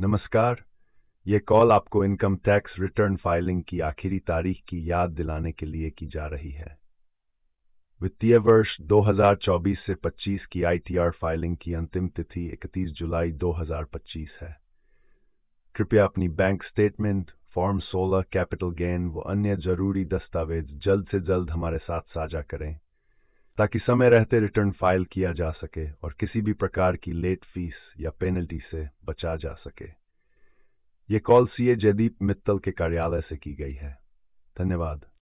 नमस्कार। ये कॉल आपको इनकम टैक्स रिटर्न फाइलिंग की आखिरी तारीख की याद दिलाने के लिए की जा रही है। वित्तीय वर्ष 2024 से 25 की आईटीआर फाइलिंग की अंतिम तिथि 31 जुलाई 2025 है। कृपया अपनी bank statement, form 16 capital gain व अन्य जरूरी दस्तावेज जल्द से जल्द हमारे साथ साझा करें, ताकि समय रहते रिटर्न फाइल किया जा सके और किसी भी प्रकार की लेट फीस या पेनल्टी से बचा जा सके। ये कॉल सीए जयदीप मित्तल के कार्यालय से की गई है। धन्यवाद।